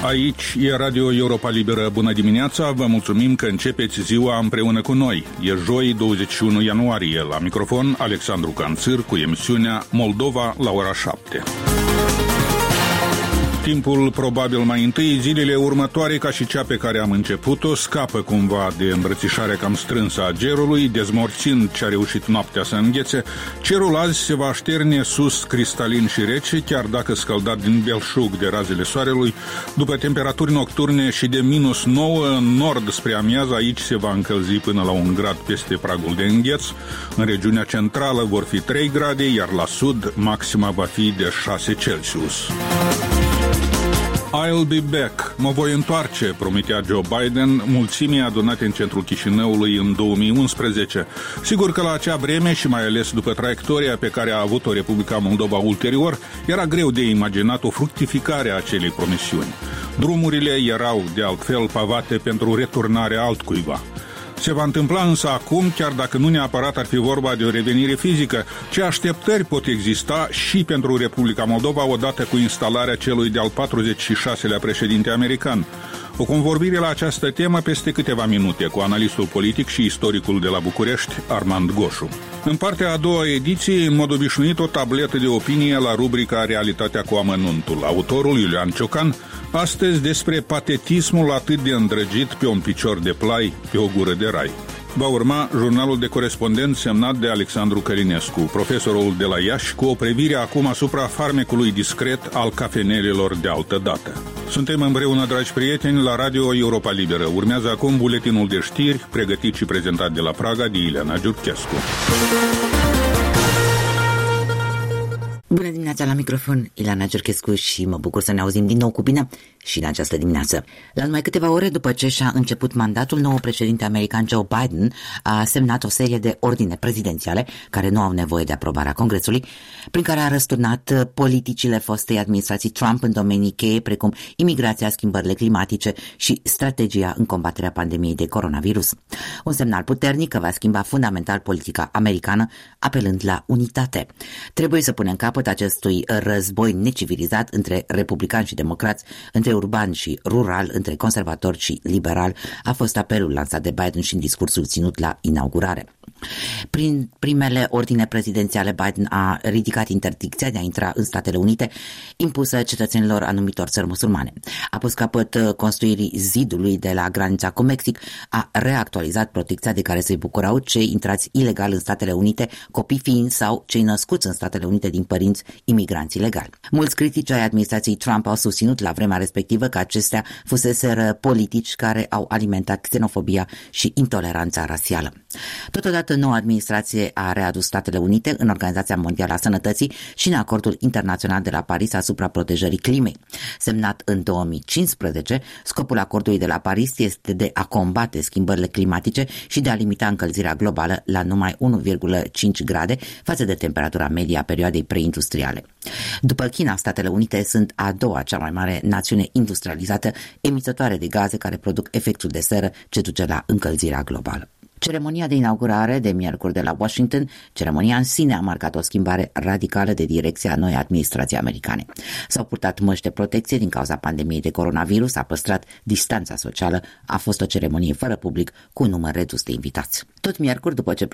Aici e Radio Europa Liberă. Bună dimineața, vă mulțumim că începeți ziua împreună cu noi. E joi, 21 ianuarie. La microfon, Alexandru Canțir cu emisiunea Moldova la ora 7. Timpul probabil mai întâi, zilele următoare, ca și cea pe care am început-o, scapă cumva de îmbrățișarea cam strânsă a gerului, dezmorțind ce a reușit noaptea să înghețe. Cerul azi se va așterne sus, cristalin și rece, chiar dacă scăldat din belșug de razele soarelui, după temperaturi nocturne și de -9 în nord spre amiază. Aici se va încălzi până la 1 grad peste pragul de îngheț. În regiunea centrală vor fi 3 grade, iar la sud maxima va fi de 6 Celsius. I'll be back. Mă voi întoarce, promitea Joe Biden mulțimii adunate în centrul Chișinăului în 2011. Sigur că la acea vreme și mai ales după traiectoria pe care a avut-o Republica Moldova ulterior, era greu de imaginat o fructificare a acelei promisiuni. Drumurile erau, de altfel, pavate pentru returnarea altcuiva. Se va întâmpla însă acum, chiar dacă nu neapărat ar fi vorba de o revenire fizică, ce așteptări pot exista și pentru Republica Moldova odată cu instalarea celui de-al 46-lea președinte american. O convorbire la această temă peste câteva minute cu analistul politic și istoricul de la București, Armand Goșu. În partea a doua ediție, în mod obișnuit, o tabletă de opinie la rubrica Realitatea cu amănuntul. Autorul, Iulian Ciocan, astăzi despre patetismul atât de îndrăgit pe un picior de plai, pe o gură de rai. Va urma jurnalul de corespondent semnat de Alexandru Călinescu, profesorul de la Iași, cu o privire acum asupra farmecului discret al cafenelelor de altă dată. Suntem împreună, dragi prieteni, la Radio Europa Liberă. Urmează acum buletinul de știri, pregătit și prezentat de la Praga de Ileana Giurchescu. Bună dimineața, la microfon Ileana Giurchescu și mă bucur să ne auzim din nou cu bine și în această dimineață. La numai câteva ore după ce și-a început mandatul, noul președinte american Joe Biden a semnat o serie de ordine prezidențiale care nu au nevoie de aprobarea Congresului, prin care a răsturnat politicile fostei administrații Trump în domenii cheie precum imigrația, schimbările climatice și strategia în combaterea pandemiei de coronavirus. Un semnal puternic că va schimba fundamental politica americană, apelând la unitate. Trebuie să punem capăt acestui război necivilizat între republicani și democrați, între urban și rural, între conservatori și liberal, a fost apelul lansat de Biden și în discursul ținut la inaugurare. Prin primele ordine prezidențiale, Biden a ridicat interdicția de a intra în Statele Unite impusă cetățenilor anumitor țări musulmane. A pus capăt construirii zidului de la granița cu Mexic, a reactualizat protecția de care se bucurau cei intrați ilegal în Statele Unite, copii fiind sau cei născuți în Statele Unite din părinți imigranți ilegali. Mulți critici ai administrației Trump au susținut la vremea respectivă că acestea fuseseră politici care au alimentat xenofobia și intoleranța rasială. Totodată, noua administrație a readus Statele Unite în Organizația Mondială a Sănătății și în Acordul Internațional de la Paris asupra protejării climei. Semnat în 2015, scopul acordului de la Paris este de a combate schimbările climatice și de a limita încălzirea globală la numai 1,5 grade față de temperatura medie a perioadei preindustriale. După China, Statele Unite sunt a doua cea mai mare națiune industrializată emitătoare de gaze care produc efectul de seră ce duce la încălzirea globală. Ceremonia de inaugurare de miercuri de la Washington, ceremonia în sine a marcat o schimbare radicală de direcție a noii administrații americane. S-au purtat măști de protecție din cauza pandemiei de coronavirus, a păstrat distanța socială, a fost o ceremonie fără public cu un număr redus de invitați. Tot miercuri, după ce